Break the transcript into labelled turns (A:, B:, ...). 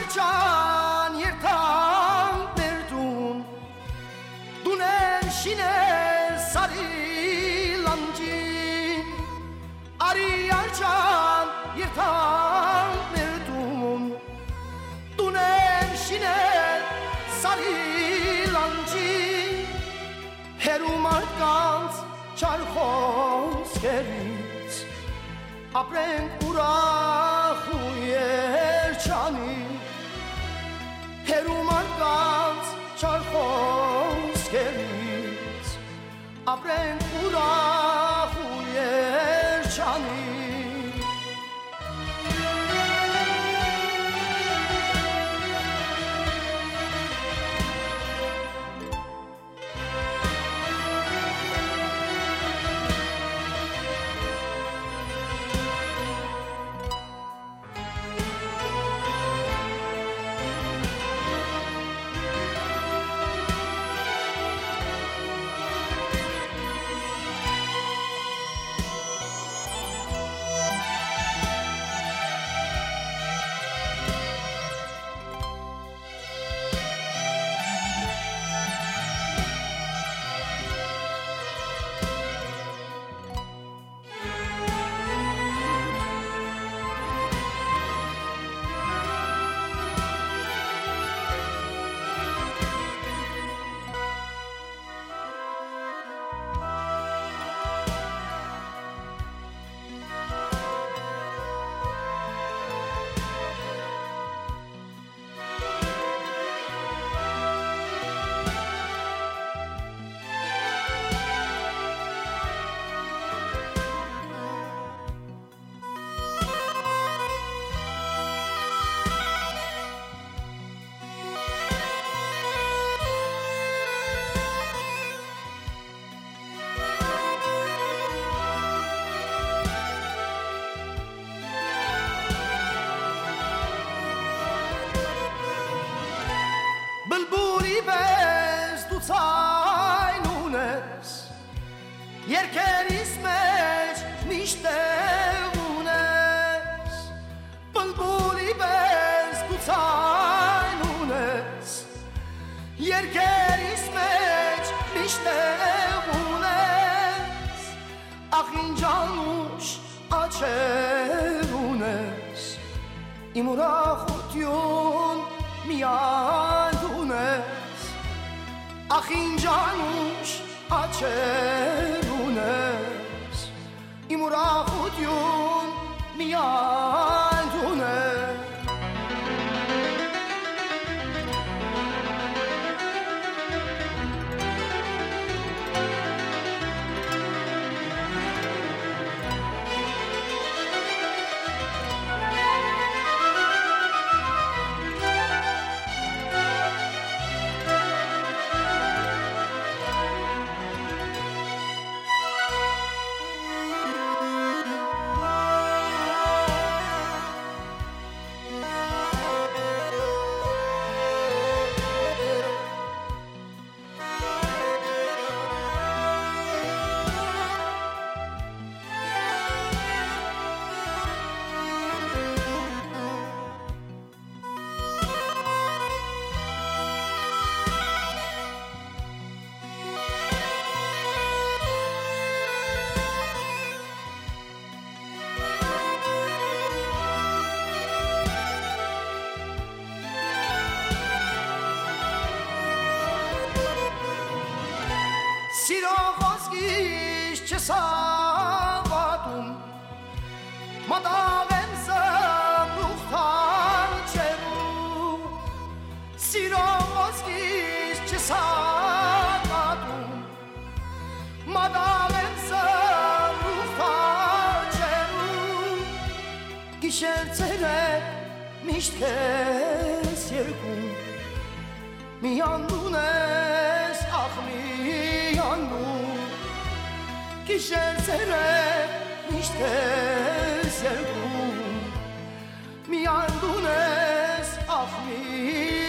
A: Արիարջան երթան ներդուն Դուներ շիներ սարի լանջին Արիարջան երթան ներդուն Դուներ շիներ սարի լանջին Հերու մարդկանց չար խոսքերից Ապրենք ուրախ ու երջանի Հերու մարդկանց չար խոսքերից Ապրենք ուրախ ու երջանի Երկերիս մեջ միշտ ունես Բլբուլի պես դու ցայն ունես Երկերիս մեջ միշտ ունես Ախ ինչ անուշ աչեր ունես Իմ ուրախություն միայն ունես Ախ ինչ անուշ աչեր ունես Իմ ուրախություն միայն ունես Սավատում մատաղ եմ զմրուխ թանչերու Սիրո ոսկիս չսավատում մատաղ եմ զմրուխ թանչերու Գիշեր ցերեկ միշտ քեզ երկում Մի անդուն ես ախ մի անդուն Գիշեր ցերեկ միշտ քեզ երկում Մի անդուն ես ախ մի